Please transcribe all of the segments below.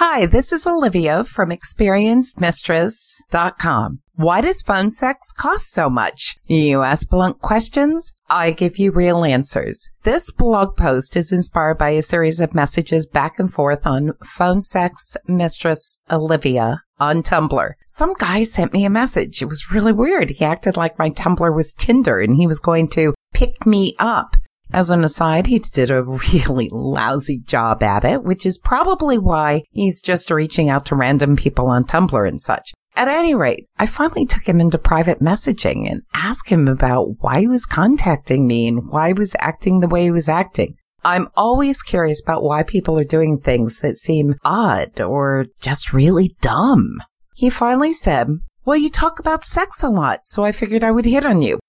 Hi, this is Olivia from ExperiencedMistress.com. Why does phone sex cost so much? You ask blunt questions, I give you real answers. This blog post is inspired by a series of messages back and forth on Phone Sex Mistress Olivia on Tumblr. Some guy sent me a message. It was really weird. He acted like my Tumblr was Tinder and he was going to pick me up. As an aside, he did a really lousy job at it, which is probably why he's just reaching out to random people on Tumblr and such. At any rate, I finally took him into private messaging and asked him about why he was contacting me and why he was acting the way he was acting. I'm always curious about why people are doing things that seem odd or just really dumb. He finally said, well, you talk about sex a lot, so I figured I would hit on you.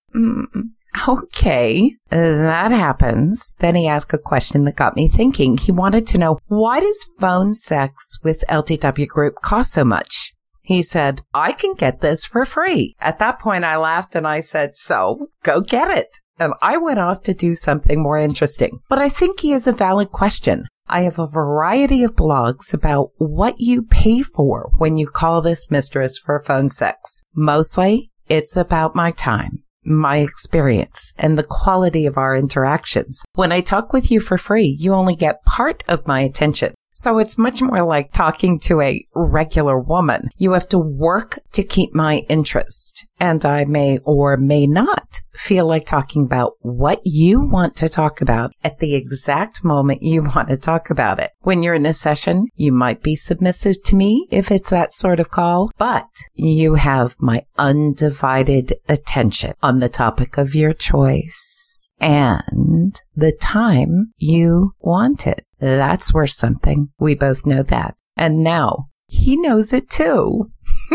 Okay, that happens. Then he asked a question that got me thinking. He wanted to know, why does phone sex with LTW Group cost so much? He said, I can get this for free. At that point, I laughed and I said, so go get it. And I went off to do something more interesting. But I think he has a valid question. I have a variety of blogs about what you pay for when you call this mistress for phone sex. Mostly, it's about my time, my experience, and the quality of our interactions. When I talk with you for free, you only get part of my attention. So it's much more like talking to a regular woman. You have to work to keep my interest. And I may or may not feel like talking about what you want to talk about at the exact moment you want to talk about it. When you're in a session, you might be submissive to me if it's that sort of call, but you have my undivided attention on the topic of your choice and the time you want it. That's worth something. We both know that. And now he knows it too.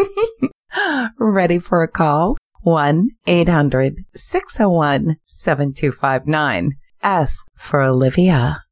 Ready for a call? 1-800-601-7259. Ask for Olivia.